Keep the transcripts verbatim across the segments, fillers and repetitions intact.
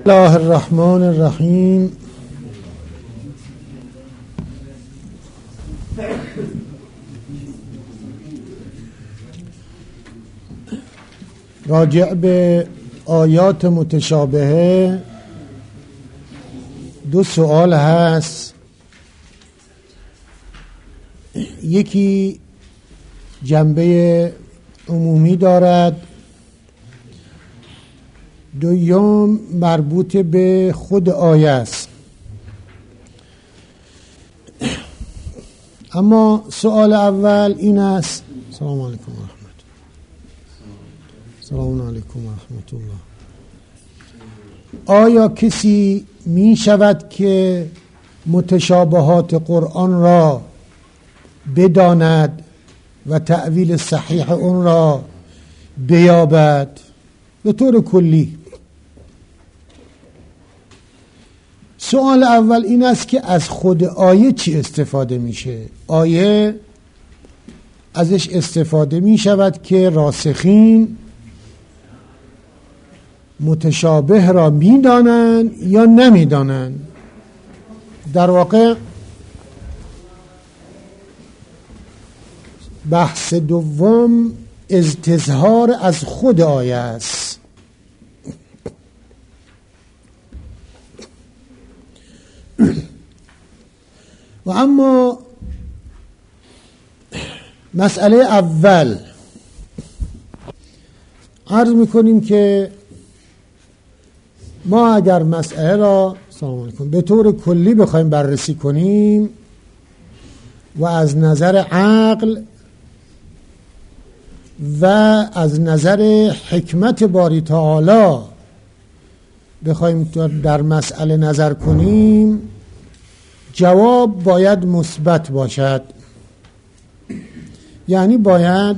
الله الرحمن الرحیم. راجع به آیات متشابهه دو سوال هست. یکی جنبه عمومی دارد، دوم مربوط به خود آیه است. اما سوال اول این است. سلام علیکم و رحمت سلام علیکم و رحمت الله. آیا کسی می شود که متشابهات قرآن را بداند و تأویل صحیح اون را بیابد؟ به طور کلی سوال اول این است که از خود آیه چی استفاده میشه؟ آیه ازش استفاده می شود که راسخین متشابه را می دانند یا نمی دانند. در واقع بحث دوم استظهار از خود آیه است. و اما مسئله اول عرض میکنیم که ما اگر مسئله را سلام علیکم به طور کلی بخوایم بررسی کنیم و از نظر عقل و از نظر حکمت باری تعالی بخوایم در مسئله نظر کنیم، جواب باید مثبت باشد. یعنی باید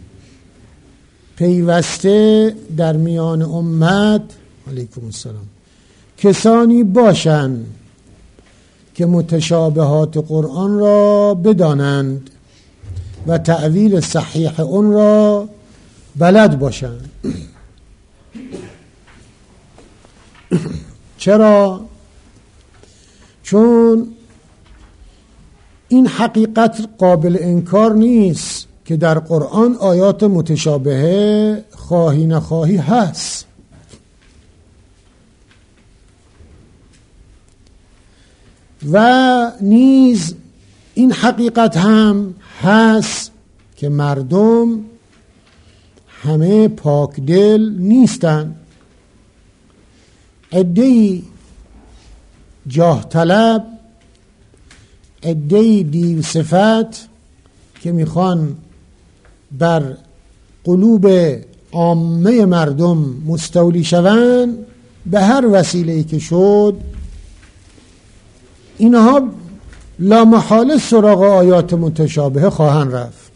پیوسته در میان امت علیکم السلام کسانی باشند که متشابهات قرآن را بدانند و تأویل صحیح اون را بلد باشند. چرا؟ چون این حقیقت قابل انکار نیست که در قرآن آیات متشابهه خواهی نخواهی هست. و نیز این حقیقت هم هست که مردم همه پاک دل نیستند. عده‌ای جاه طلب، عده‌ای دیو صفت که میخوان بر قلوب عامه مردم مستولی شوند، به هر وسیله‌ای که شد اینها لامحاله سراغ آیات متشابهه خواهند رفت.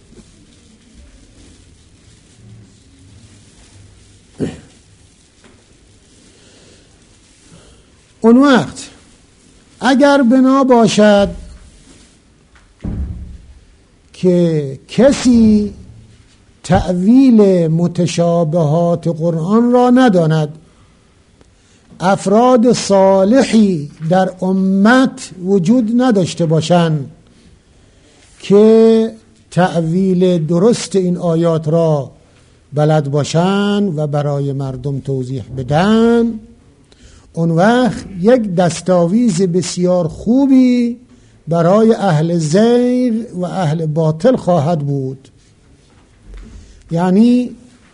اون وقت اگر بنا باشد که کسی تأویل متشابهات قرآن را نداند، افراد صالحی در امت وجود نداشته باشند که تأویل درست این آیات را بلد باشند و برای مردم توضیح بدن، اون وقت یک دستاویز بسیار خوبی برای اهل زیغ و اهل باطل خواهد بود. یعنی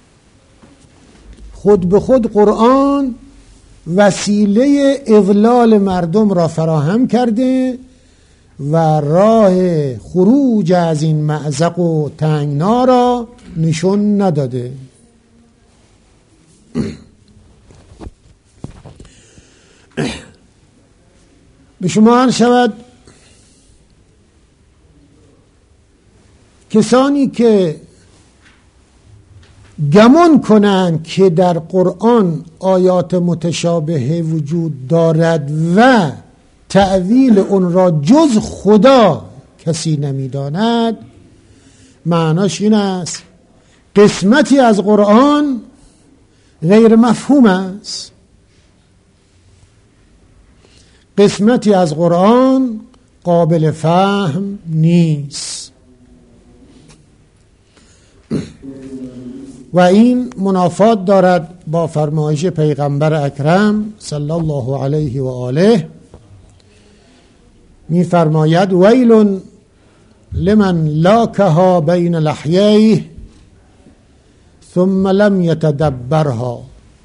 خود به خود قرآن وسیله اضلال مردم را فراهم کرده و راه خروج از این مأزق و تنگنا را نشون نداده. به شما عرض شود کسانی که گمان کنند که در قرآن آیات متشابهه وجود دارد و تأویل اون را جز خدا کسی نمی‌داند، معناش این است قسمتی از قرآن غیر مفهوم است. قسمتی از قرآن قابل فهم نیست و این منافات دارد با فرمایش پیغمبر اکرم صلی الله علیه و آله. می فرماید ویل لمن لاکها بین لحییه ثم لم یتدبرها،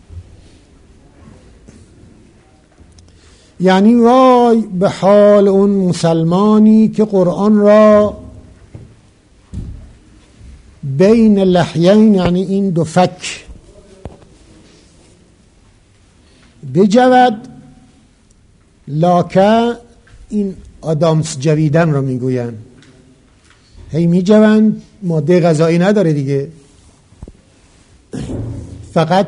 یعنی وای به حال اون مسلمانی که قرآن را بین لحیین، یعنی این دو فک، بجود. لاکه این آدامس جویدن را میگوین، هی میجوند، ماده غذایی نداره دیگه، فقط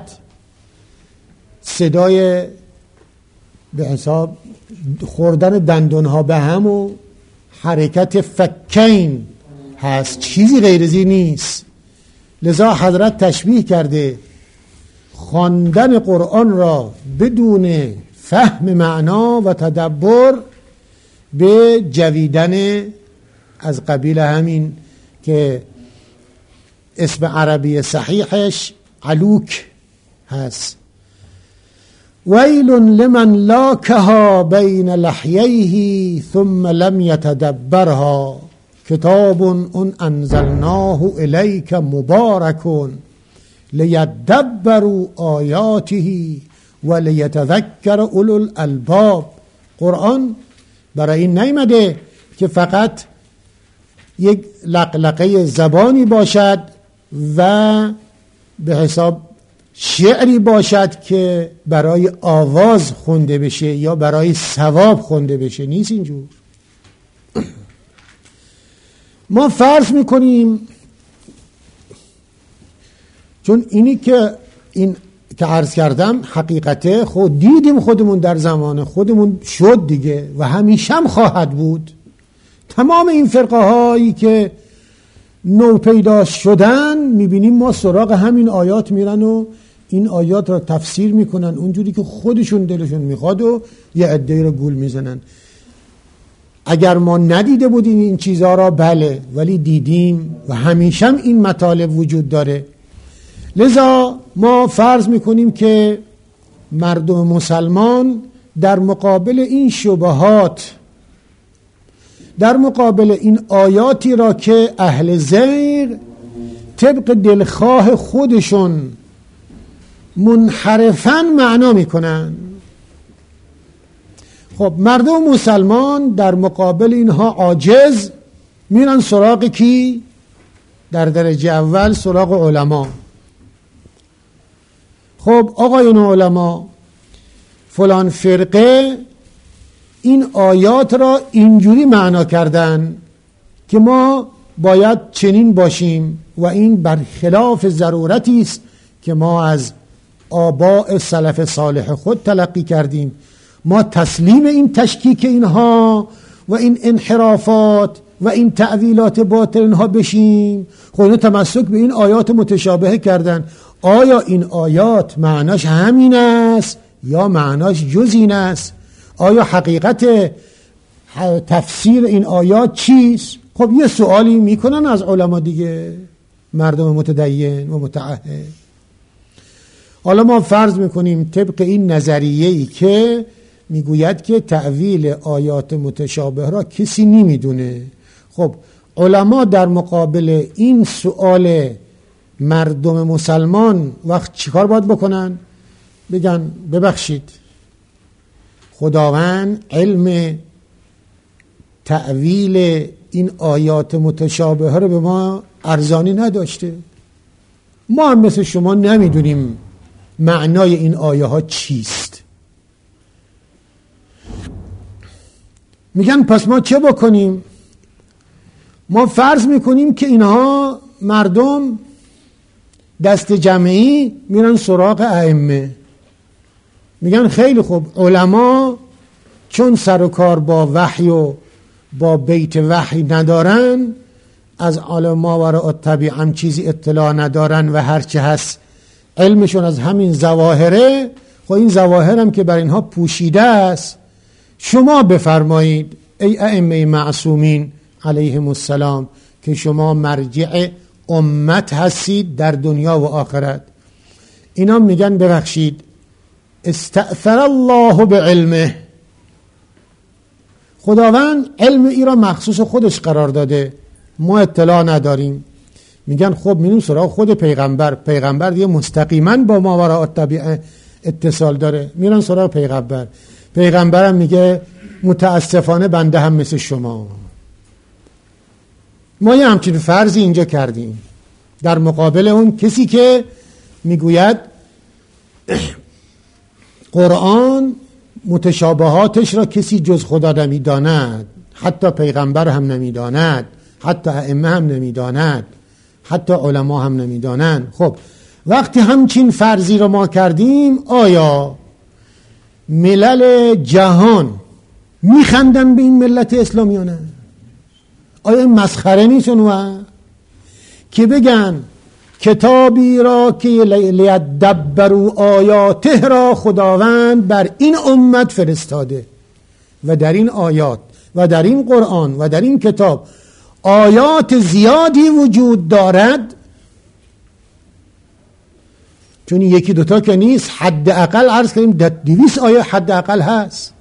صدای به حساب خوردن دندونها به هم و حرکت فکین هست، چیزی غیر ازی نیست. لذا حضرت تشبیه کرده خواندن قرآن را بدون فهم معنا و تدبر به جویدن، از قبیل همین که اسم عربی صحیحش علوک هست. ویل لمن لاکها بین لحییه ثم لم یتدبرها کتاب ان انزلناه الیک مبارک لیدبروا آیاته و لیتذکر اولو الالباب. قرآن برای این نیامده که فقط یک لقلقه زبانی باشد و به حساب شعری باشد که برای آواز خونده بشه یا برای ثواب خونده بشه، نیست اینجور. ما فرض میکنیم، چون اینی که این که عرض کردم حقیقته، خود دیدیم خودمون در زمان خودمون شد دیگه و همیشه هم خواهد بود. تمام این فرقه هایی که نو پیدا شدن میبینیم ما سراغ همین آیات میرن و این آیات را تفسیر میکنن اونجوری که خودشون دلشون میخواد و یه عده رو گول میزنن. اگر ما ندیده بودیم این چیزها را بله، ولی دیدیم و همیشه هم این مطالب وجود داره. لذا ما فرض میکنیم که مردم مسلمان در مقابل این شبهات، در مقابل این آیاتی را که اهل زیغ طبق دلخواه خودشون منحرفاً معنا میکنن، خب مردم مسلمان در مقابل اینها عاجز میرن سراغ کی؟ در درجه اول سراغ علما. خب آقایون علما، فلان فرقه این آیات را اینجوری معنا کردن که ما باید چنین باشیم و این برخلاف ضرورتی است که ما از آباء سلف صالح خود تلقی کردیم. ما تسلیم این تشکیک اینها و این انحرافات و این تعویلات باطل اینها بشیم؟ خب اینا تمسک به این آیات متشابه کردن. آیا این آیات معناش همین است یا معناش جز این است؟ آیا حقیقت تفسیر این آیات چیست؟ خب یه سوالی میکنن از علما دیگه، مردم متدین و متعهد. حالا ما فرض میکنیم طبق این نظریه‌ای که میگوید که تأویل آیات متشابه را کسی نمیدونه. خب علما در مقابل این سوال مردم مسلمان وقت چیکار باید بکنن؟ بگن ببخشید خداوند علم تأویل این آیات متشابه رو به ما ارزانی نداشته، ما هم مثل شما نمیدونیم معنای این آیه ها چیست. میگن پس ما چه بکنیم؟ ما فرض میکنیم که اینها مردم دست جمعی میرن سراغ ائمه، میگن خیلی خوب، علما چون سر و کار با وحی و با بیت وحی ندارن، از عالم ماوراء الطبیعه هم چیزی اطلاع ندارن و هرچه هست علمشون از همین ظواهره. خب این ظواهر هم که بر اینها پوشیده است، شما بفرمایید ای ائمه معصومین علیهم السلام که شما مرجع امت هستید در دنیا و آخرت. اینا میگن ببخشید استأثر الله بعلمه، خداوند علم ای را مخصوص خودش قرار داده، ما اطلاع نداریم. میگن خب میریم سراغ خود پیغمبر، پیغمبر دیگه مستقیما با ماوراء الطبیعه اتصال داره، میرن سراغ پیغمبر، پیغمبرم میگه متاسفانه بنده هم مثل شما. ما یه همچین فرضی اینجا کردیم در مقابل اون کسی که میگوید قرآن متشابهاتش را کسی جز خدا نمیداند، حتی پیغمبر هم نمیداند، حتی ائمه هم نمیداند، حتی علما هم نمیدانند. خب وقتی همچین فرضی را ما کردیم، آیا ملل جهان میخندن به این ملت اسلامی یا نه؟ آیا این مسخره نیستن و که بگن کتابی را که لیدبروا آیاته را خداوند بر این امت فرستاده و در این آیات و در این قرآن و در این کتاب آیات زیادی وجود دارد، چون یکی دوتا که نیست، حد اقل عرض کنیم دویست آیه حد اقل هست.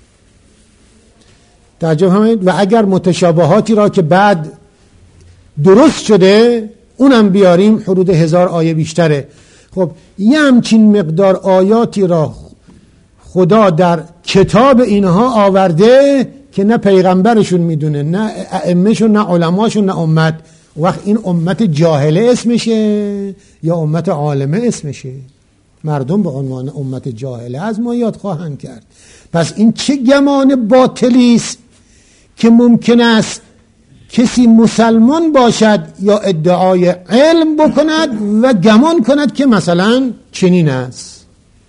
تعجب همین. و اگر متشابهاتی را که بعد درست شده اونم بیاریم حدود هزار آیه بیشتره. خب یه همچین مقدار آیاتی را خدا در کتاب اینها آورده که نه پیغمبرشون میدونه، نه ائمهشون، نه علماشون، نه امت. وقت این امت جاهله اسمشه یا امت عالمه اسمشه؟ مردم به عنوان امت جاهله از ما یاد خواهند کرد. پس این چه گمان باطلی است که ممکن است کسی مسلمان باشد یا ادعای علم بکند و گمان کند که مثلا چنین است.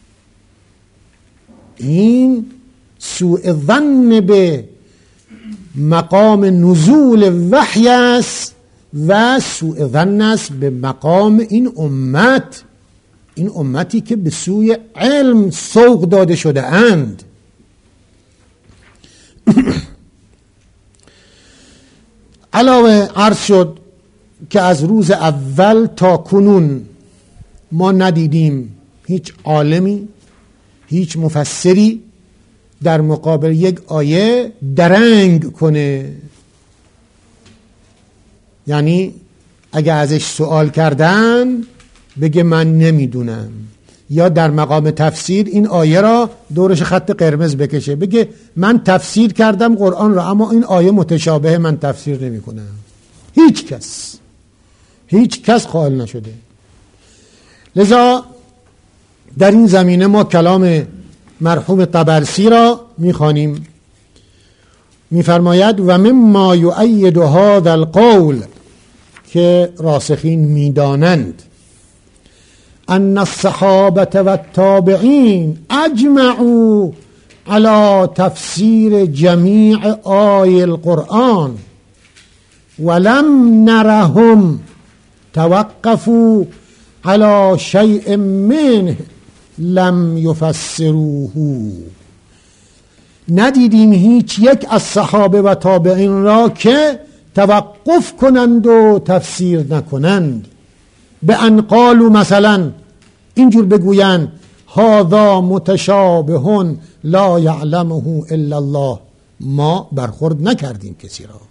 این سوء ظن به مقام نزول وحی است و سوء ظن است به مقام این امت، این امتی که به سوی علم سوق داده شده اند. علاوه عرض شد که از روز اول تا کنون ما ندیدیم هیچ عالمی، هیچ مفسری در مقابل یک آیه درنگ کنه. یعنی اگه ازش سوال کردن بگه من نمیدونم، یا در مقام تفسیر این آیه را دورش خط قرمز بکشه بگه من تفسیر کردم قرآن را اما این آیه متشابه، من تفسیر نمی کنم. هیچ کس هیچ کس قائل نشده. لذا در این زمینه ما کلام مرحوم طبرسی را میخوانیم. میفرماید و مما یؤید هذا القول، که راسخین میدانند، ان الصحابه و التابعین اجمعوا على تفسیر جمیع آیات القرآن ولم نرهم توقفوا على شیء منه لم یفسروه. ندیدیم هیچ یک از صحابه و تابعین را که توقف کنند و تفسیر نکنند، به ان قالوا مثلا اینجور بگویند هذا متشابه لا یعلمه الا الله. ما برخورد نکردیم کسی را.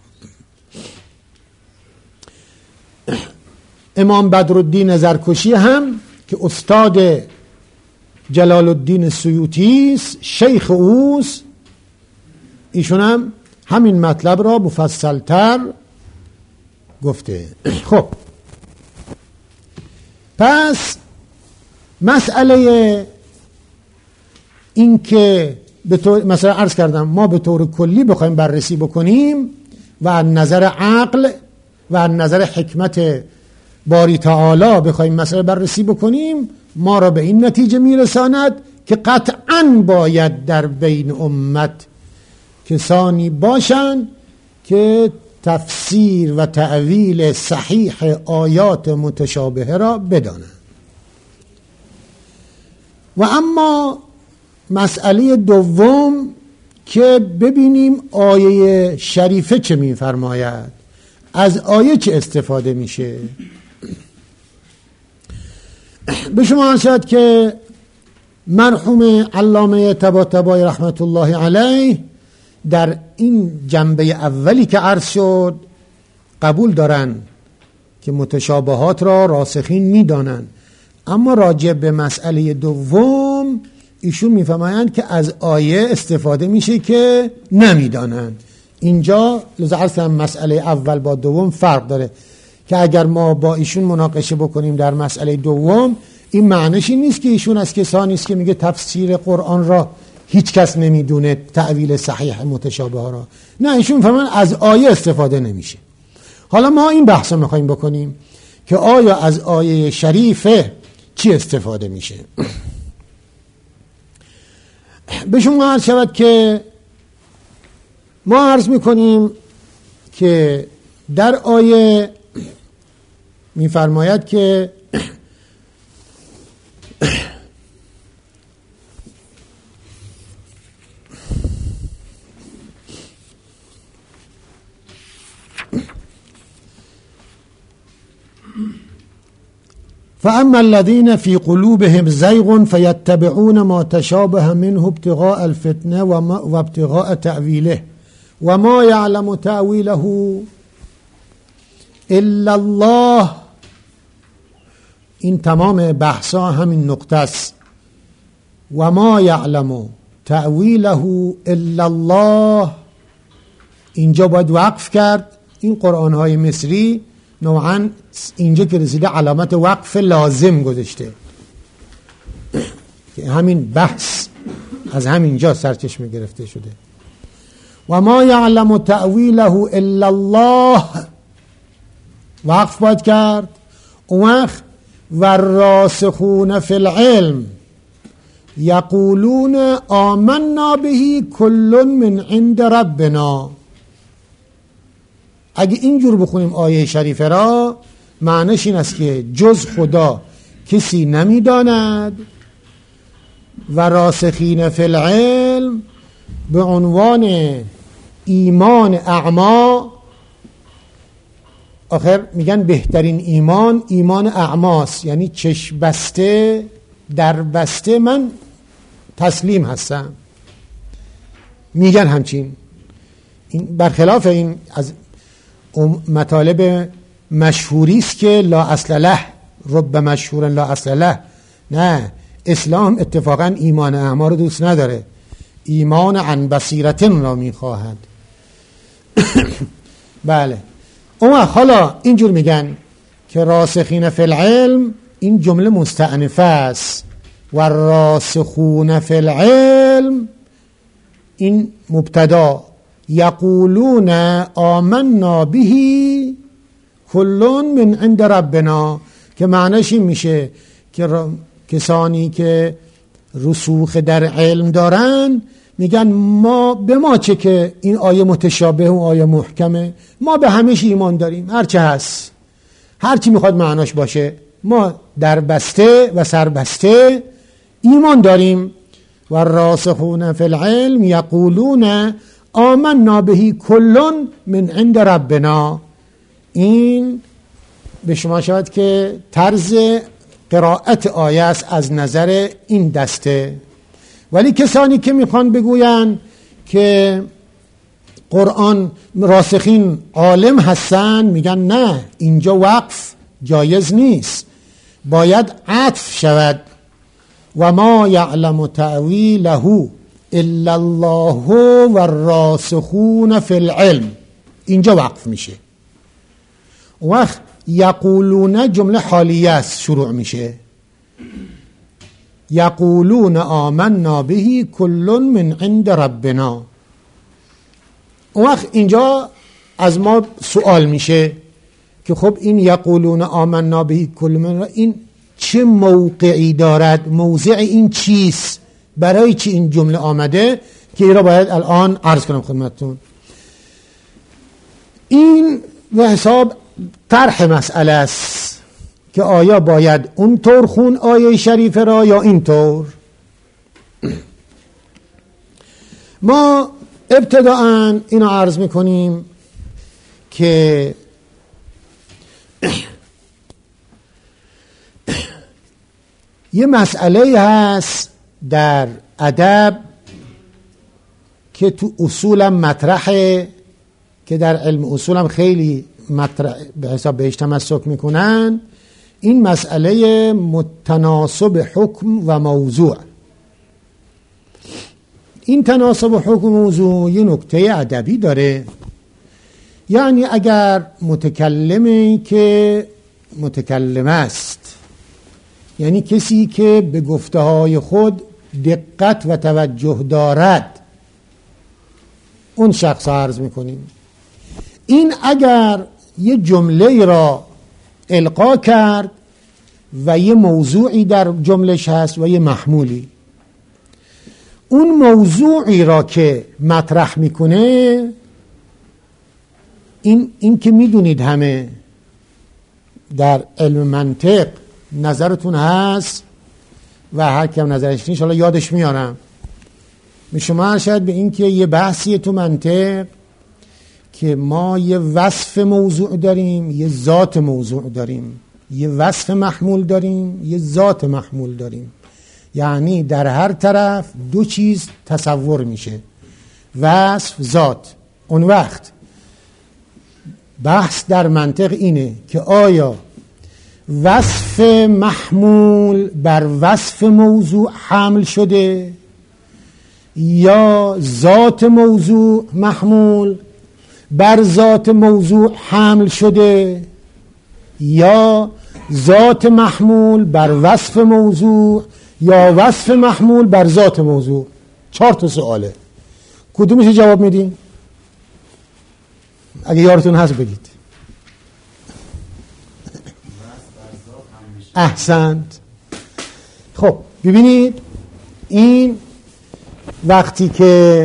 امام بدرالدین زرکشی هم که استاد جلال الدین سیوطی است، شیخ اوست، ایشون هم همین مطلب را مفصلتر گفته. خب پس مسئله این که به طور مثلا عرض کردم ما به طور کلی بخوایم بررسی بکنیم و از نظر عقل و از نظر حکمت باری تعالی بخوایم مسئله بررسی بکنیم، ما را به این نتیجه میرساند که قطعاً باید در بین امت کسانی باشند که تفسیر و تأویل صحیح آیات متشابهه را بدانند. و اما مسئله دوم که ببینیم آیه شریفه چه می‌فرماید، از آیه چه استفاده میشه. به شما عرض شد که مرحوم علامه طباطبایی رحمت الله علیه در این جنبه اولی که عرض شد قبول دارن که متشابهات را راسخین میدانند، اما راجع به مسئله دوم ایشون میفهمند که از آیه استفاده میشه که نمیدانند. اینجا لذا مسئله اول با دوم فرق داره که اگر ما با ایشون مناقشه بکنیم در مسئله دوم، این معنیش این نیست که ایشون از کسانی است که میگه تفسیر قرآن را هیچ کس نمیدونه، تعویل صحیح متشابه ها را، نه، ایشون میفهمن از آیه استفاده نمیشه. حالا ما این بحث رو میخواییم بکنیم که آیا از آیه شریفه چی استفاده میشه. به شما عرض شود که ما عرض میکنیم که در آیه میفرماید که فأما الذين في قلوبهم زيغ فيتبعون ما تشابه منه ابتغاء الفتنة وابتغاء تأويله وما يعلم تأويله إلا الله. این تمام بحثا همین نقطه است. و ما یعلم تأویله الا الله، اینجا باید وقف کرد. این قرآن های مصری نوعا اینجا که رسیده علامت وقف لازم گذاشته که همین بحث از همینجا سرچشمه گرفته شده. و ما یعلم تأویله الا الله، وقف باید کرد. اون وقت والراسخون فی العلم یقولون آمنا به کل من عند ربنا. اگه اینجور بخونیم آیه شریفه را، معنیش این است که جز خدا کسی نمیداند و راسخین فی العلم به عنوان ایمان اعما، آخر میگن بهترین ایمان ایمان اعماست، یعنی چشم بسته در بسته من تسلیم هستم، میگن همچین. این برخلاف این از مطالب مشهوری است که لا اصل له، رب مشهور لا اصل له. نه، اسلام اتفاقا ایمان اعما رو دوست نداره، ایمان عن بصیرتن را میخواهد. بله، اون حالا اینجور میگن که راسخین فی العلم، این جمله مستأنفه است، و راسخون فی العلم این مبتدا، یقولون آمنا به کل من عند ربنا، که معنیش این میشه که کسانی که رسوخ در علم دارن میگن ما به ما چه که این آیه متشابه و آیه محکمه، ما به همش ایمان داریم، هرچه هست، هرچی میخواد معناش باشه، ما در بسته و سربسته ایمان داریم. و الراسخون فی العلم یقولون آمنا به کل من عند ربنا. این به شما شود که طرز قرائت آیه است از نظر این دسته. ولی کسانی که میخوان بگوین که قرآن راسخین عالم هستن، میگن نه، اینجا وقف جایز نیست، باید عطف شود. و ما یعلم تأویله الا الله و الراسخون فی العلم، اینجا وقف میشه. وقت یقولون جمله حالیه است، شروع میشه یقولون آمنا به کل من عند ربنا. وقت اینجا از ما سوال میشه که خب این یقولون آمنا به کل من، این چه موقعی دارد، موضع این چیست، برای چی این جمله آمده، که این را باید الان عرض کنم خدمتتون. این به حساب طرح مسئله است که آیا باید اون طور خون آیه شریفه را یا این طور. ما ابتداً اینو عرض میکنیم که یه مسئله هست در ادب که تو اصولم مطرحه، که در علم اصولم خیلی مطرح به حساب بهش تمسک میکنن. این مسئله متناسب حکم و موضوع. این تناسب حکم و موضوع یه نکته ادبی داره، یعنی اگر متکلمی که متکلم است، یعنی کسی که به گفته های خود دقت و توجه دارد، اون شخص عرض میکنیم. این اگر یه جمله را القا کرد و یه موضوعی در جملش هست و یه محمولی، اون موضوعی را که مطرح میکنه، این, این که میدونید همه در علم منطق نظرتون هست و هر کم نظرش نیست حالا یادش میارم، می شما ارشد به این که یه بحثیه تو منطق که ما یه وصف موضوع داریم، یه ذات موضوع داریم، یه وصف محمول داریم، یه ذات محمول داریم. یعنی در هر طرف دو چیز تصور میشه، وصف، ذات. اون وقت بحث در منطق اینه که آیا وصف محمول بر وصف موضوع حمل شده یا ذات موضوع محمول بر ذات موضوع حمل شده، یا ذات محمول بر وصف موضوع یا وصف محمول بر ذات موضوع. چهار تا سواله، کدومش جواب میدین؟ اگه یارتون هست بگید. احسنت. خب ببینید، این وقتی که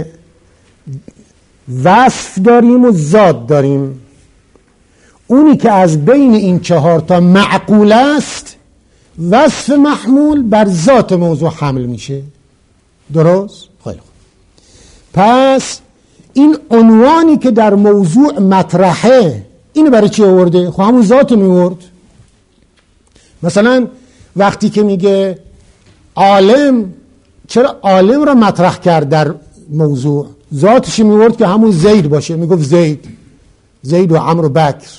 وصف داریم و ذات داریم، اونی که از بین این چهار تا معقول است، وصف محمول بر ذات موضوع حمل میشه. درست؟ خیلی خوب. پس این عنوانی که در موضوع مطرحه، اینو برای چی آورده؟ خب همون ذات میورد. مثلا وقتی که میگه عالم، چرا عالم را مطرح کرد در موضوع؟ ذاتش میورد که همون زید باشه، میگفت زید زید و عمرو و بکر.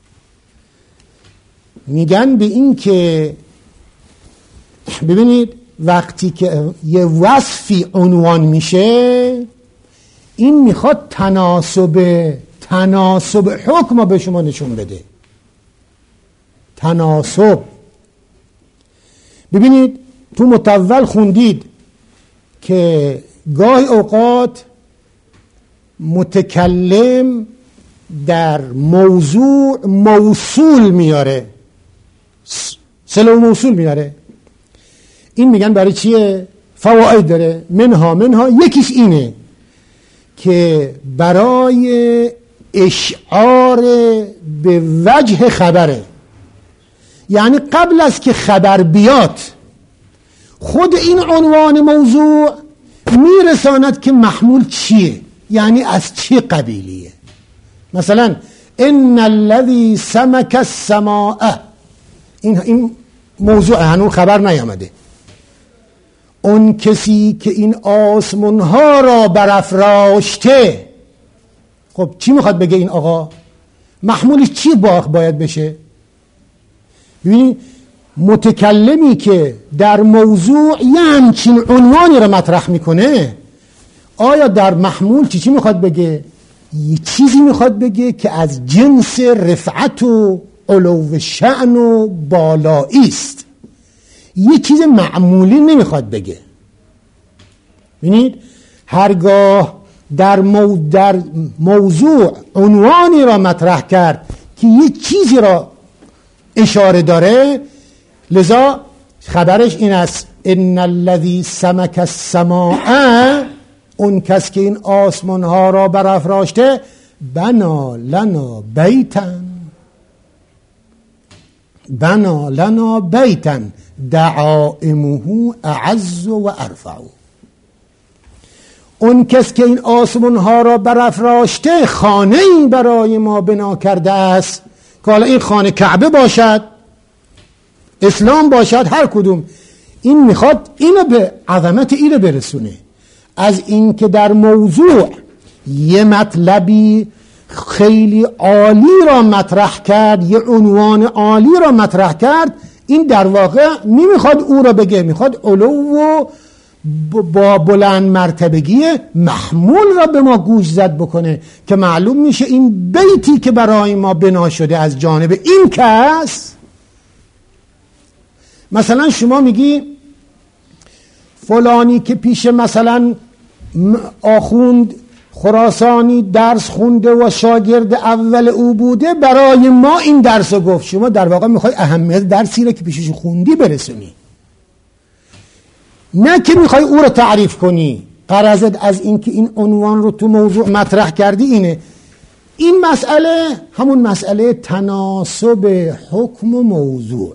میگن به این که ببینید وقتی که یه وصفی عنوان میشه، این میخواد تناسب تناسب حکم رو به شما نشون بده. تناسب. ببینید تو متول خوندید که گاهی اوقات متکلم در موضوع موصول میاره، صله و موصول میاره. این میگن برای چیه؟ فواید داره. منها منها یکیش اینه که برای اشعار به وجه خبره، یعنی قبل از که خبر بیاد خود این عنوان موضوع میرساند که محمول چیه، یعنی از چه قبیلیه. مثلا ان الذی سمک السماء، این این موضوع هنوز خبر نیامده. اون کسی که این آسمان ها را برافراشته، خب چی میخواد بگه این آقا؟ محمولش چی باید بشه؟ ببینید متکلمی که در موضوع یه همچین عنوانی را مطرح میکنه، آیا در محمول چی چی میخواد بگه؟ یه چیزی میخواد بگه که از جنس رفعت و علو شأن و بالایی است، یه چیز معمولی نمیخواد بگه. ببینید هرگاه در, مو در موضوع عنوانی را مطرح کرد که یه چیزی را اشاره داره، لذا خبرش این است ان الذی سمک السماء، اون کس که این آسمان ها را برافراشته، بنا لنا بیتن بنا لنا بیتن دعائمه اعز و ارفع. اون کس که این آسمان ها را برافراشته خانه ای برای ما بنا کرده است که حالا این خانه کعبه باشد، اسلام باشد، هر کدوم. این میخواد اینو به عظمت اینو برسونه، از این که در موضوع یه مطلبی خیلی عالی را مطرح کرد، یه عنوان عالی را مطرح کرد، این در واقع نمیخواد او را بگه، میخواد علو و با بلند مرتبگی محمول را به ما گوش زد بکنه که معلوم میشه این بیتی که برای ما بنا شده از جانب این کس. مثلا شما میگی فلانی که پیش مثلا آخوند خراسانی درس خونده و شاگرد اول او بوده، برای ما این درس رو گفت. شما در واقع میخوای اهمیت درسی رو که پیشش خوندی برسونی، نه که میخوای او رو تعریف کنی. غرضت از این که این عنوان رو تو موضوع مطرح کردی اینه. این مسئله همون مسئله تناسب حکم و موضوع.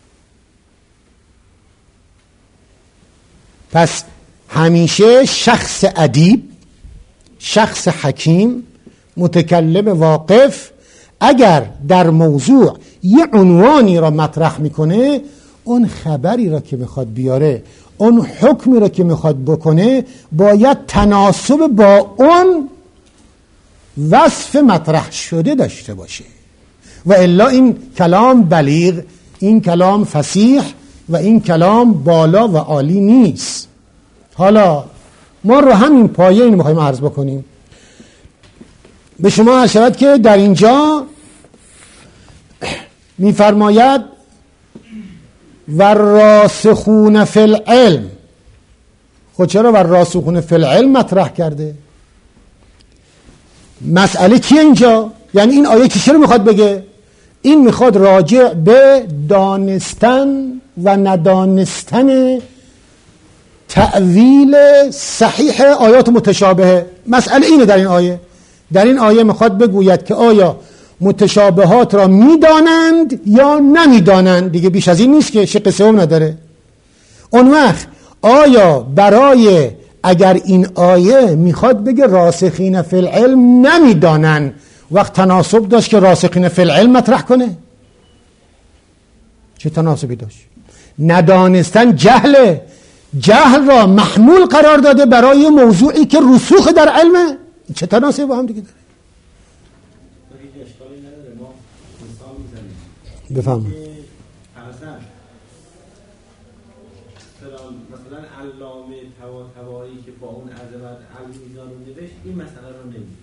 پس همیشه شخص ادیب، شخص حکیم، متکلم واقف اگر در موضوع یه عنوانی را مطرح میکنه، اون خبری را که میخواد بیاره، اون حکمی را که میخواد بکنه، باید تناسب با اون وصف مطرح شده داشته باشه، و الا این کلام بلیغ، این کلام فصیح و این کلام بالا و عالی نیست. حالا ما رو همین پایه اینو میخوایم عرض بکنیم. به شما عرض شود که در اینجا میفرماید والراسخون فی العلم. خود چرا والراسخون فی العلم مطرح کرده؟ مسئله چیه اینجا؟ یعنی این آیه چی رو میخواد بگه؟ این میخواد راجع به دانستن و ندانستن تأویل صحیح آیات متشابهه. مسئله اینه در این آیه. در این آیه میخواد بگوید که آیا متشابهات را میدانند یا نمیدانند. دیگه بیش از این نیست که شق سوم نداره. اون وقت آیا برای اگر این آیه میخواد بگه راسخین فی العلم نمیدانند، وقت تناسب داشت که راسخین فی العلم مطرح کنه؟ چه تناسبی داشت؟ ندانستن جهله، جهل را محمول قرار داده برای موضوعی که رسوخ در علمه. چه تناسبی با هم دیگه داره؟ بفهم. مثلا علامه طباطبایی که با اون عظمت المیزان رو نوشت، این مسئله رو نمی‌دونیم.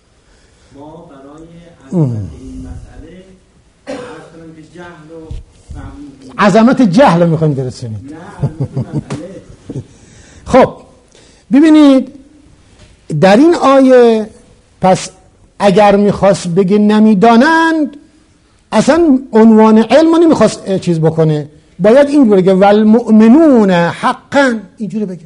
ما برای عظمت این مسئله عرض کنم که جهل و عظمت جهل رو میخوایم برسونیم. نه عظمت مسئله. خب ببینید در این آیه پس اگر میخواست بگه نمیدانند، اصلا عنوان علم نمیخواست چیز بکنه، باید اینجوری بگه والمؤمنون حقا، اینجوری بگه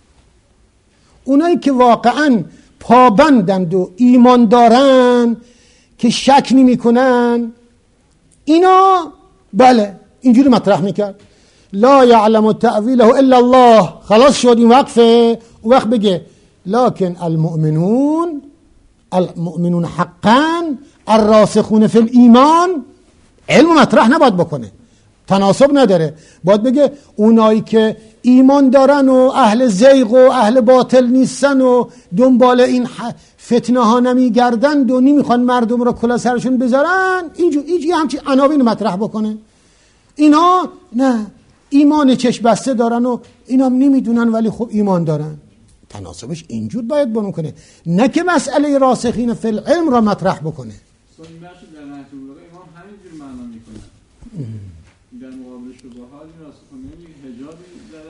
اونایی که واقعا پابندند و ایمان دارن که شک نمی کنن، اینا بله اینجوری مطرح میکرد. لا یعلم تأویله الا الله، خلاص شد این وقفه. وقت بگه لكن المؤمنون المؤمنون حقا الراسخون فی الایمان، علم مطرح نباید بکنه، تناسب نداره. باید بگه اونایی که ایمان دارن و اهل زیغ و اهل باطل نیستن و دنبال این فتنه ها نمیگردند و نمیخوان مردم را کلا سرشون بذارن، اینجور اینجوری همچین عناوین مطرح بکنه. اینا نه، ایمان چشم بسته دارن و اینا هم نمیدونن ولی خب ایمان دارن. تناسبش اینجور باید بنون کنه، نه که مسئله راسخین فی العلم را مطرح بکنه. سوال بخش در نهج البلاغه امام همینجور معنا میکنه. در مقابل شبهات راسخونه حجابی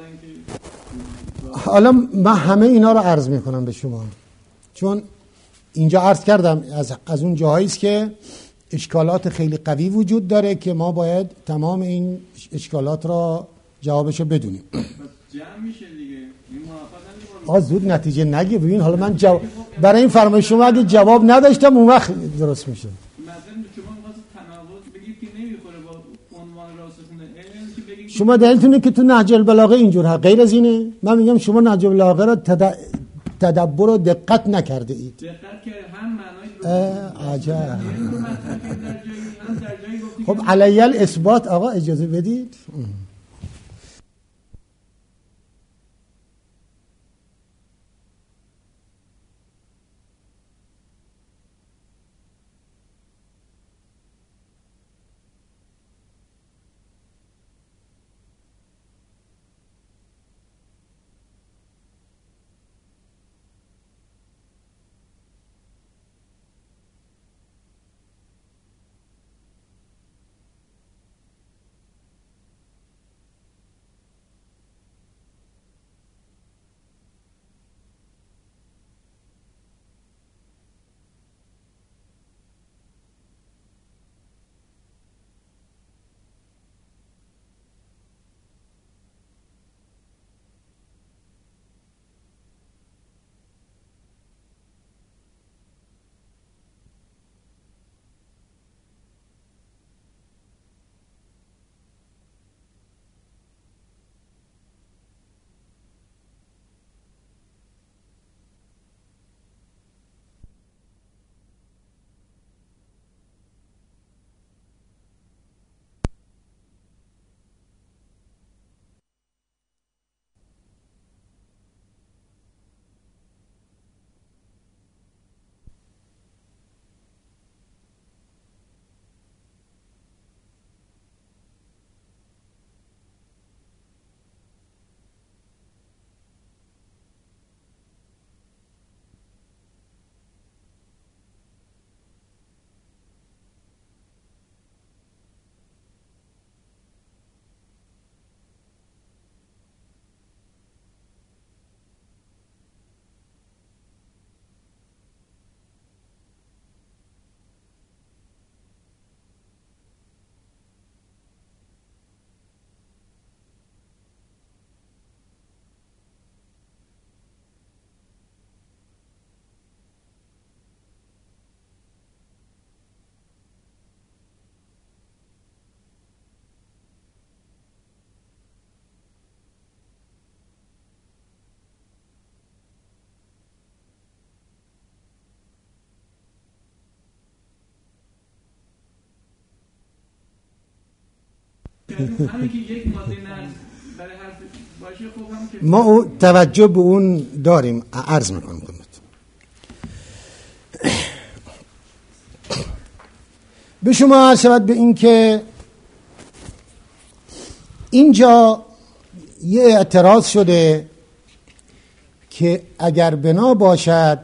دارن که حالا من همه اینا رو عرض میکنم به شما، چون اینجا عرض کردم از از اون جاهایی است که اشکالات خیلی قوی وجود داره که ما باید تمام این اشکالات را جوابشو بدونیم. جمع میشه دیگه. این موافقت آ زود نتیجه نگیر. ببین حالا من جواب برای این فرمایش شما اگه جواب نداشتم اون وقت درست میشه. مثلا شما می‌خواست تناقض بگید که نمیخوره با عنوان راسخون علم، که بگید شما شما دلیلتونه که تو نهج البلاغه اینجور ها، غیر از اینه. من میگم شما نهج البلاغه را تد... تدبر رو دقت نکرده اید. دقت کرده هم معنای عجب. خب خب علی الاثبات آقا اجازه بدید. همین که یک ماده نرس برای حرف باشه خب هم که ما او توجه به اون داریم. عرض میکنم خدمت به شما عرض شود به این که اینجا یه اعتراض شده که اگر بنا باشد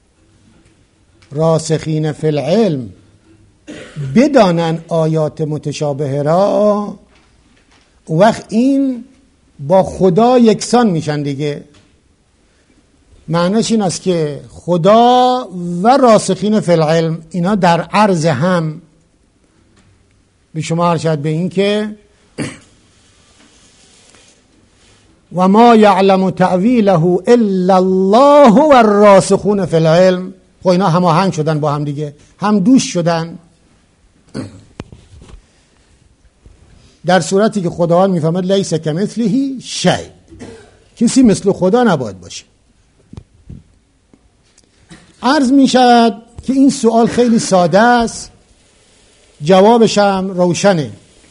راسخین فی العلم بدانن آیات متشابه را، وقت این با خدا یکسان میشن دیگه. معنیش این است که خدا و راسخین فی العلم اینا در عرض هم. به شما ارشد به این که و ما یعلم تأویله الا الله و الراسخون فی العلم. خب اینا هماهنگ شدن با هم دیگه، هم دوش شدن. در صورتی که خداوند میفهمد لیس کمثله شیء، کسی مثل خدا نباید باشه. عرض میشد که این سوال خیلی ساده است، جوابش هم روشنه.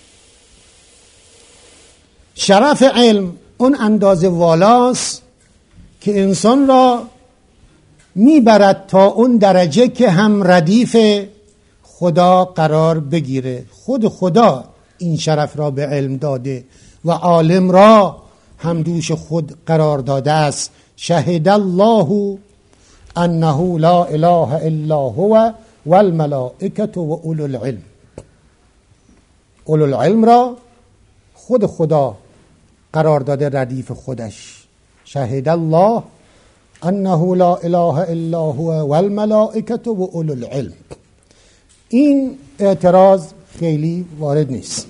شرف علم اون اندازه والاست که انسان را میبرد تا اون درجه که هم ردیف خدا قرار بگیره. خود خدا این شرف را به علم داده و عالم را هم دوش خود قرار داده است. شهد الله انه لا اله الا هو والملائکه و اولو العلم. اولو العلم را خود خدا قرار داده ردیف خودش. شهد الله انه لا اله الا هو والملائکه و اولو العلم. این اعتراض خیلی وارد نیست.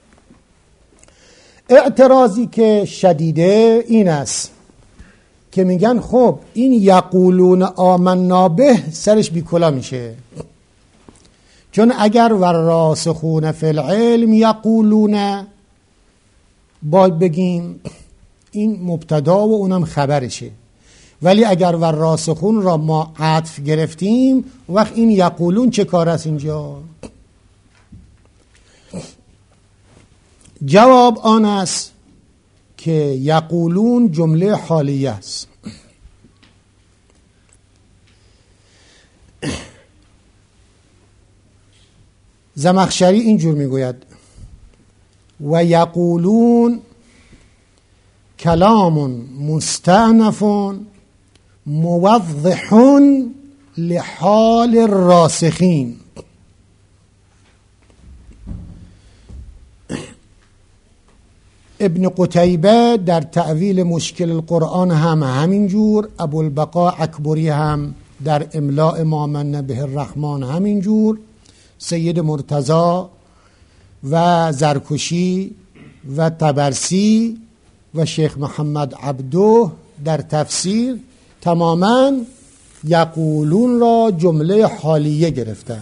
اعتراضی که شدیده این است که میگن خب این یقولون آمنا به سرش بیکلا میشه، چون اگر والراسخون فی العلم یقولون باید بگیم این مبتدا و اونم خبرشه. ولی اگر و راسخون را ما عطف گرفتیم وقت این یقولون چه کار است اینجا؟ جواب آن است که یقولون جمله حالیه است. زمخشری اینجور میگوید و یقولون کلام مستأنف موضح لحال الراسخین. ابن قتیبه در تأویل مشکل القرآن هم همینجور، ابوالبقاء اکبری هم در املاء ما من به الرحمن همینجور، سید مرتضی و زرکشی و طبرسی و شیخ محمد عبدو در تفسیر تماما یقولون را جمله حالیه گرفتن.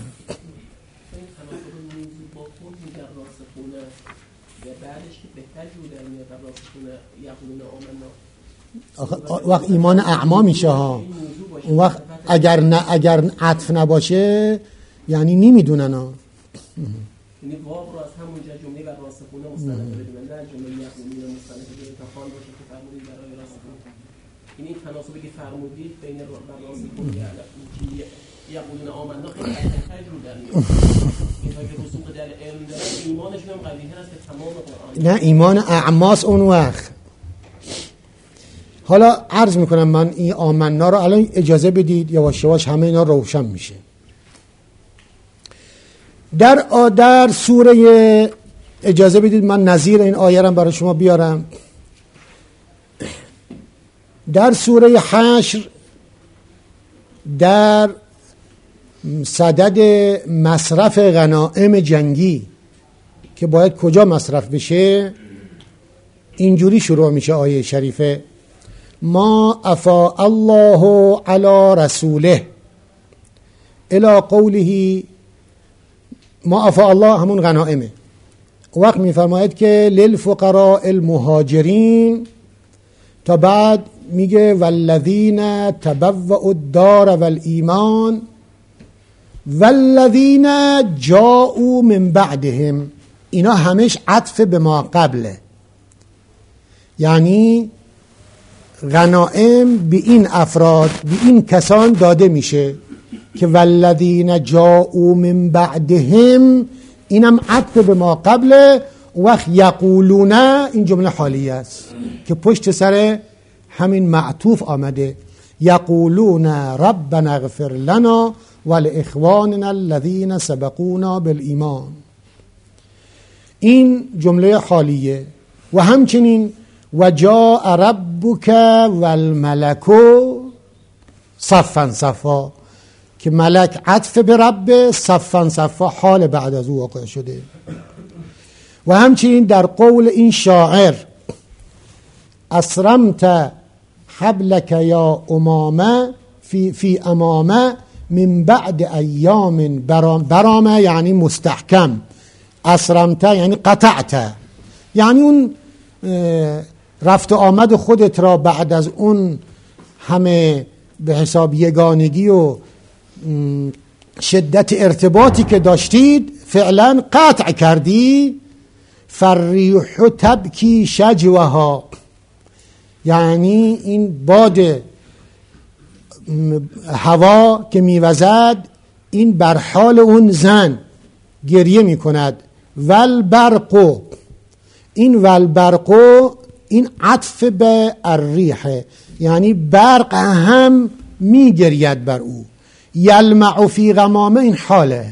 وقت ایمان اعما میشه ها. اون وقت اگر نه اگر عطف نباشه یعنی نمیدونن ها. یعنی واو رو از همونجا جمله بر راسخونه مستند بدونن، نه جمله یقولون مستند به انتقال باشه که فرمودید برای راسخونه. این این تناسبی که فرمودید بین بر راسخون یعنی یقولون آمنا خیلی قشنگ‌تر جور در میاد. اینها که رسوخ در علم دارن ایمانشون هم قوی‌تر است که تمام قرآن. نه ایمان اعماس اون وقت. حالا عرض میکنم من این آمنا رو الان اجازه بدید یواش یواش همه اینا روشن میشه. در در سوره، اجازه بدید من نظیر این آیه رو برای شما بیارم. در سوره حشر در صدد مصرف غنائم جنگی که باید کجا مصرف بشه اینجوری شروع میشه آیه شریفه: ما افا الله علی رسوله الی قوله. ما افا الله همون غنائمه. وقت میفرماید که للفقراء المهاجرین تا بعد میگه والذین تبوأوا الدار والایمان والذین جاءوا من بعدهم. اینا همش عطف به ما قبله، یعنی غنائم به این افراد به این کسان داده میشه که والذین جاءوا من بعدهم اینم عطف به ما قبله. وقت یقولون این جمله حالیه است که پشت سر همین معطوف آمده: یقولون ربنا اغفر لنا ولاخواننا الذین سبقونا بالایمان. این جمله حالیه. و همچنین و جاء ربک والملک صفا صفا که ملک عطف به رب، صفا صفا حال بعد از او واقع شده. و همچنین در قول این شاعر: اسرمت حبلک یا امامه فی, فی امامه من بعد ایام برام. برامه یعنی مستحکم، اسرمت یعنی قطعت، یعنی اون رفت آمد خودت را بعد از اون همه به حساب یگانگی و شدت ارتباطی که داشتید فعلا قطع کردی. فریح تبکی شجوها، یعنی این باد هوا که میوزد این بر حال اون زن گریه میکند. والبرق، این والبرق این عطف به الریح، یعنی برق هم میگرید بر او. یلمع فی غمامه این حاله.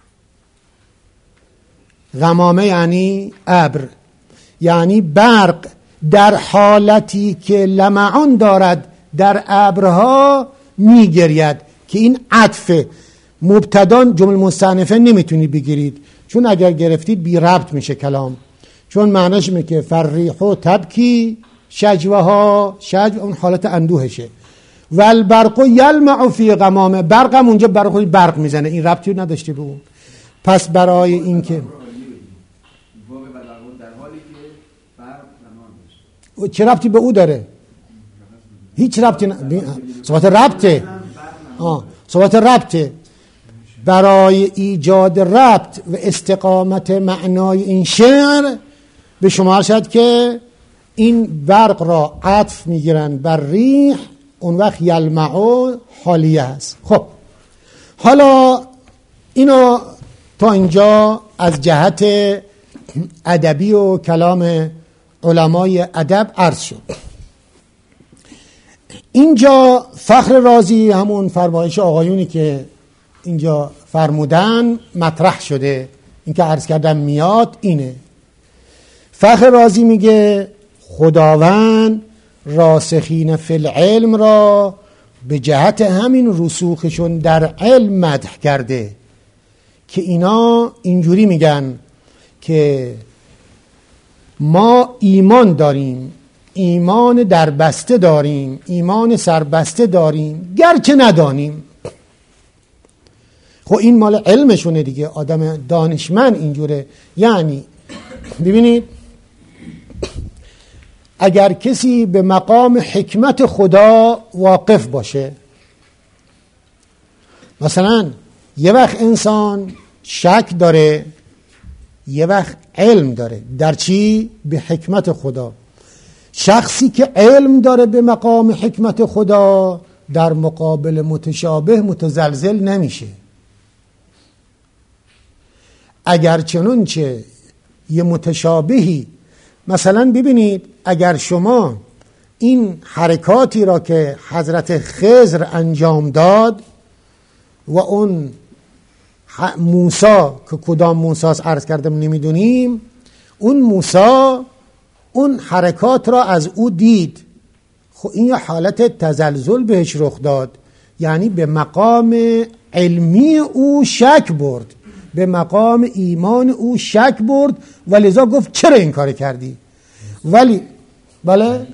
غمامه یعنی ابر، یعنی برق در حالتی که لمعان دارد در ابرها میگرید که این عطف. مبتدا جمله مستأنفه نمیتونی بگیرید، چون اگر گرفتید بی ربط میشه کلام، چون معنیش اینه که فریحو تبکی شجوها، شجو اون حالت اندوهشه. و البرق یلمع فی غمامه، برق هم اونجا برای خودی برق میزنه، این ربطی نداشته به اون. پس برای این که چه ربطی به او داره؟ هیچ ربطی ن... صحبت ربطه آه. صحبت ربطه. برای ایجاد ربط و استقامت معنای این شعر به شما شد که این برق را عطف میگیرن بر ریح، اون وقت یلمعو حالیه است. خب حالا اینو تا اینجا از جهت ادبی و کلام علمای ادب عرض شد. اینجا فخر رازی همون فرمایش آقایونی که اینجا فرمودن مطرح شده، این که عرض کردم میاد اینه. فخر رازی میگه خداوند راسخین فی العلم را به جهت همین رسوخشون در علم مدح کرده که اینا اینجوری میگن که ما ایمان داریم، ایمان در بسته داریم، ایمان سربسته داریم گرچه ندانیم. خب این مال علمشونه دیگه، آدم دانشمند اینجوره. یعنی ببینید اگر کسی به مقام حکمت خدا واقف باشه، مثلا یه وقت انسان شک داره، یه وقت علم داره. در چی؟ به حکمت خدا. شخصی که علم داره به مقام حکمت خدا در مقابل متشابه متزلزل نمیشه. اگر چنانچه یه متشابهی، مثلا ببینید اگر شما این حرکاتی را که حضرت خضر انجام داد و اون موسی که کدام موسی عرض کردم نمیدونیم، اون موسی اون حرکات را از او دید، خب این یه حالت تزلزل بهش رخ داد، یعنی به مقام علمی او شک برد، به مقام ایمان او شک برد و لذا گفت چرا این کار کردی؟ ولی بله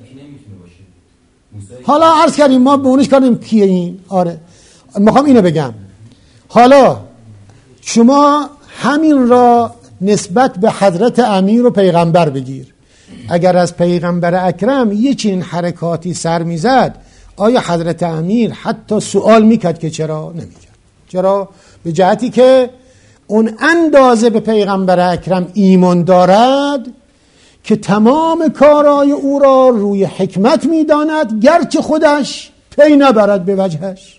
حالا عرض کردیم ما به اونش کردیم کیه این؟ آره میخوام اینو بگم. حالا شما همین را نسبت به حضرت امیر و پیغمبر بگیر. اگر از پیغمبر اکرم یه چنین حرکاتی سر میزد، آیا حضرت امیر حتی سوال میکرد که چرا؟ نمیکرد. چرا؟ به جهتی که اون اندازه به پیغمبر اکرم ایمان دارد که تمام کارهای او را روی حکمت میداند گرچه خودش پی نبرد به وجهش.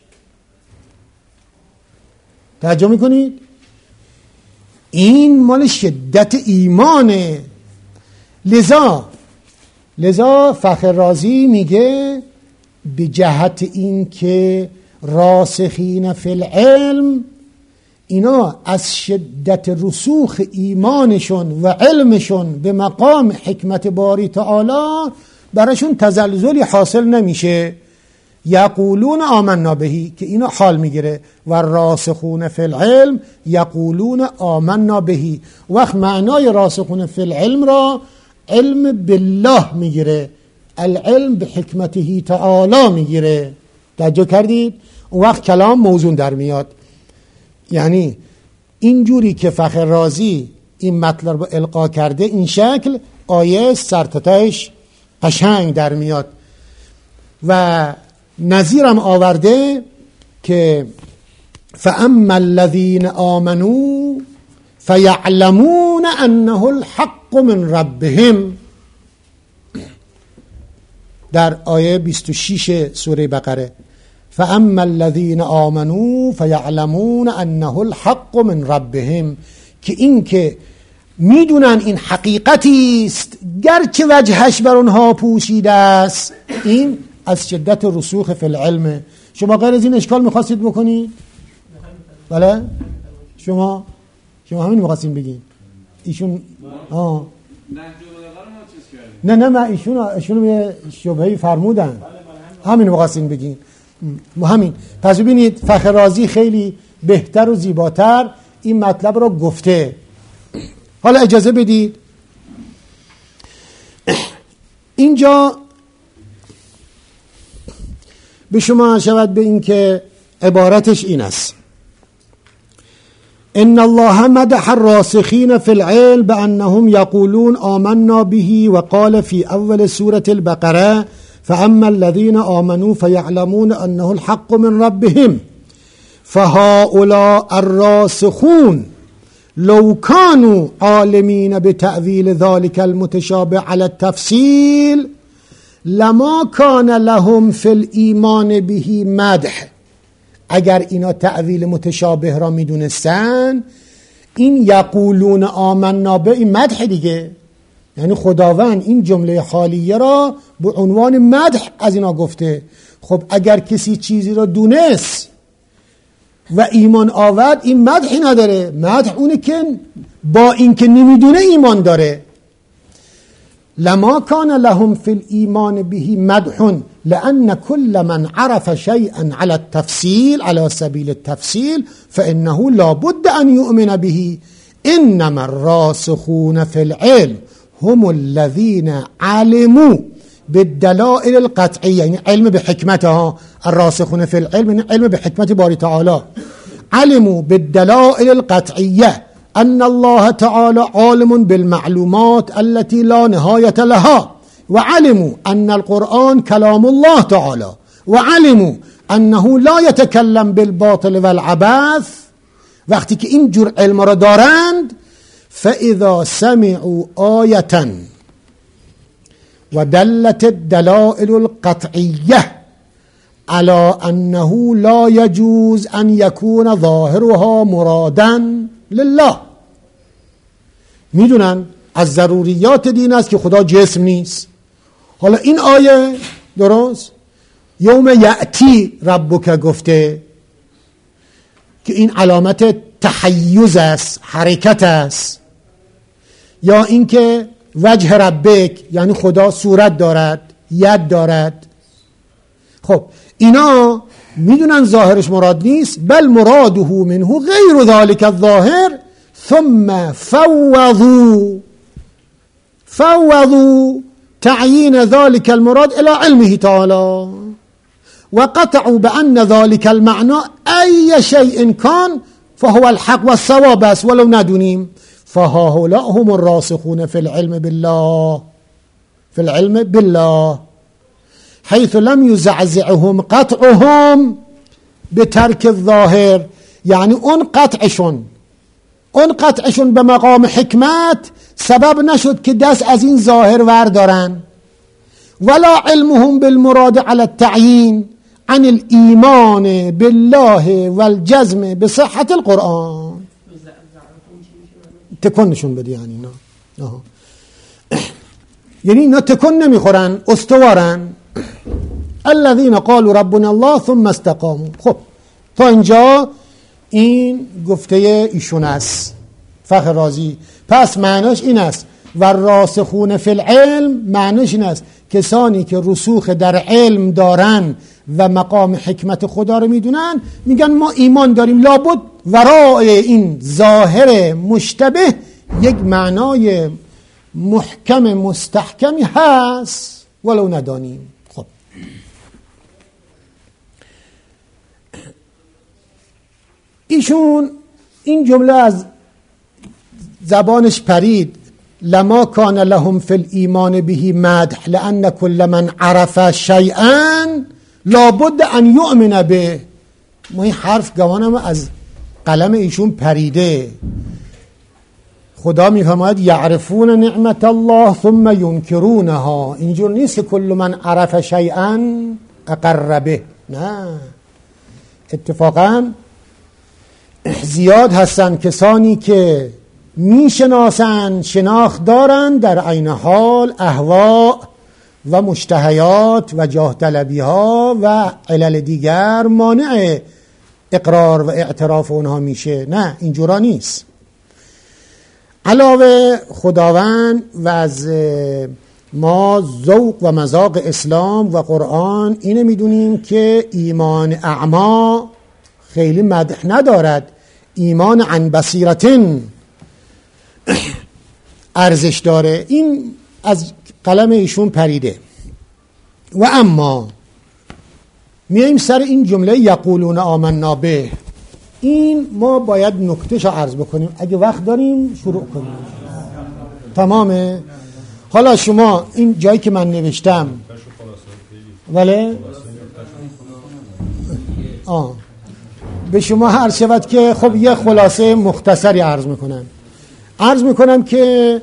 توجه میکنید؟ این مال شدت ایمانه. لذا لذا فخر رازی میگه به جهت این که راسخین فی العلم اینا از شدت رسوخ ایمانشون و علمشون به مقام حکمت باری تعالی براشون تزلزلی حاصل نمیشه. یقولون آمنا بهی که اینا حال میگیره و راسخون فی العلم یقولون آمنا بهی. وقت معنای راسخون فی العلم را علم بالله میگیره، العلم به حکمته تعالی میگیره. توجه کردید؟ اون وقت کلام موزون در میاد. یعنی اینجوری که فخر رازی این مطلب رو القا کرده، این شکل آیه سرتتاش قشنگ در میاد. و نظیرم آورده که فاما الذین آمنوا فیعلمون انه الحق من ربهم، در آیه بیست و شش سوره بقره. فاما الذین آمنوا فیعلمون انه الحق من ربهم، که این که میدونن این حقیقتی است گرچه وجهش بر اونها پوشیده است. این از شدت رسوخ فی العلم. شما غیر از این اشکال میخواستید بکنید؟ بله؟ شما شما همین میخواستید بگید ایشون آه نه نه من ایشون ایشون یه شبهه‌ای فرمودن، همین میخواستید بگید. همین. پس ببینید فخر رازی خیلی بهتر و زیباتر این مطلب رو گفته. حالا اجازه بدید اینجا به شما شود به این که عبارتش این است: ان الله مدح الراسخین فی العلم بانهم یقولون آمنا به و قال فی اول سوره البقره فاما الذين آمنوا فيعلمون انه الحق من ربهم فهؤلاء الراسخون لو كانوا عالمين بتأويل ذلك المتشابه على التفصيل لما كان لهم في الایمان به مدح. اگر اینا تأویل متشابه را میدونستن، این یقولون آمنا به این مدح دیگه، یعنی خداوند این جمله حالیه را به عنوان مدح از اینا گفته. خب اگر کسی چیزی را دونست و ایمان آورد، این مدحی نداره، مدح اونه که با این که نمیدونه ایمان داره. لما كان لهم في الإيمان به مدح لأن كل من عرف شيئا على التفصيل على سبيل التفصيل فإنه لا بد أن يؤمن به. إنما الراسخون في العلم هم الذين علموا بالدلائل القطعية، يعني علم بحكمتها. الراسخون في العلم يعني علم بحكمة باري تعالى، علموا بالدلائل القطعية أن الله تعالى عالم بالمعلومات التي لا نهاية لها، وعلموا أن القرآن كلام الله تعالى، وعلموا أنه لا يتكلم بالباطل والعبث. وقتی که این جور علم را دارند، فإذا سمعوا آية ودلت الدلائل القطعية على أنه لا يجوز أن يكون ظاهرها مرادا لله، میدونن از ضروریات دین است که خدا جسم نیست. حالا این آیه درست یوم یأتی ربک گفته که این علامت تحیز است، حرکت است، یا اینکه وجه ربک یعنی خدا صورت دارد، ید دارد. خب اینا میدونن ظاهرش مراد نیست، بل مراده منه غیر ذلك الظاهر، ثم فوضوا فوضوا تعیین ذلك المراد الى علمه تعالى وقطعوا بأن ذلك المعنى أي شيء كان فهو الحق والصواب است ولو ندونیم. فهؤلاء هم الراسخون في العلم بالله في العلم بالله حيث لم يزعزعهم قطعهم بترك الظاهر، یعنی اون قطعشون اون قطعشون به مقام حکمت سبب نشد که دست از این ظاهر وردارن. ولا علمهم بالمراد على التعیین عن الایمان بالله والجزم بصحة القرآن. تکن نشون بده یعنی نه، یعنی اینا تکن نمیخورن، استوارن. الذين قالوا ربنا الله ثم استقاموا. خب تا اینجا این گفته ایشون است فخر رازی. پس معناش این است و راسخون فی العلم معناش این است کسانی که رسوخ در علم دارن و مقام حکمت خدا رو میدونن، میگن ما ایمان داریم لابد ورای این ظاهر مشتبه یک معنای محکم مستحکمی هست ولو ندانیم. خب ایشون این جمله از زبانش پرید، لما کان لهم فی الایمان به مدح لان کل من عرف شیئا لابد ان یؤمن به. ما این حرف گمانم از قلم ایشون پریده. خدا میفرماید یعرفون نعمت الله ثم ینکرونها. اینجور نیست که کل من عرف شیئا اقر به، نه، اتفاقا زیاد هستن کسانی که میشناسن، شناخت دارن، در عین حال اهوا و مشتهیات و جاه طلبی ها و علل دیگر مانع اقرار و اعتراف اونها میشه. نه، اینجورا نیست. علاوه خداوند و از ما ذوق و مذاق اسلام و قرآن اینه میدونیم که ایمان اعما خیلی مدح ندارد، ایمان عن بصیرتن ارزش داره. این از قلم ایشون پریده. و اما میایم سر این جمله یقولون آمنا به. این ما باید نکتهشو عرض بکنیم، اگه وقت داریم شروع کنیم. تمامه؟ حالا شما این جایی که من نوشتم ولی آه به شما هر شود که خب یه خلاصه مختصری عرض میکنم عرض میکنم که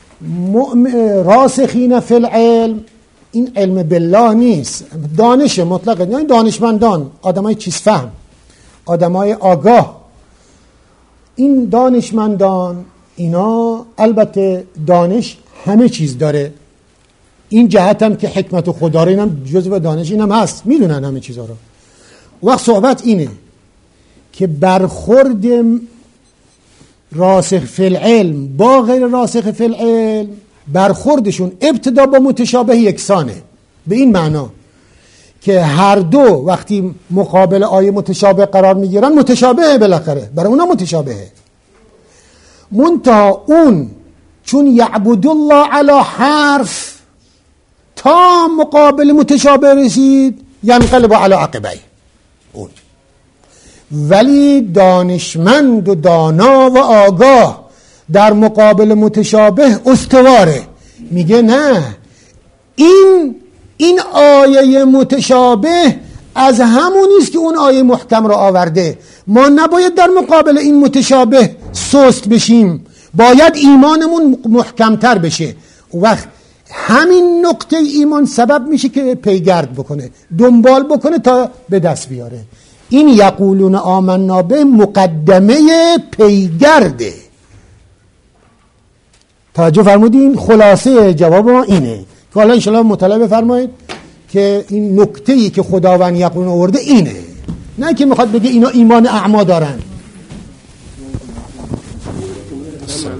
راسخین فی العلم این علم بالله نیست، دانش مطلقه، یعنی دانشمندان، آدمای چیز فهم، آدمای آگاه. این دانشمندان اینا البته دانش همه چیز داره، این جهت هم که حکمت و خدا رو اینم جزء دانش اینم هست، میدونن همه چیزها رو. وقت صحبت اینه که برخورد راسخ فی العلم با غیر راسخ فی العلم برخوردشون ابتدا با متشابه یکسانه، به این معنا که هر دو وقتی مقابل آیه متشابه قرار میگیرن متشابهه، بالاخره برای اونا متشابهه. منتها اون چون یعبد الله علی حرف تا مقابل متشابه رسید ینقلب علی عقبیه اون، ولی دانشمند و دانا و آگاه در مقابل متشابه استواره، میگه نه این این آیه متشابه از همونیست که اون آیه محکم را آورده، ما نباید در مقابل این متشابه سست بشیم، باید ایمانمون محکمتر بشه. وقت همین نقطه ایمان سبب میشه که پیگرد بکنه، دنبال بکنه تا به دست بیاره. این یقولون آمنا به مقدمه پیگرده. توجه فرمودین؟ خلاصه جواب ما اینه که حالا انشاءالله مطالعه بفرمایید که این نکته‌ای که خداوند یقولون آورده اینه، نه که میخواد بگه اینا ایمان اعما دارن.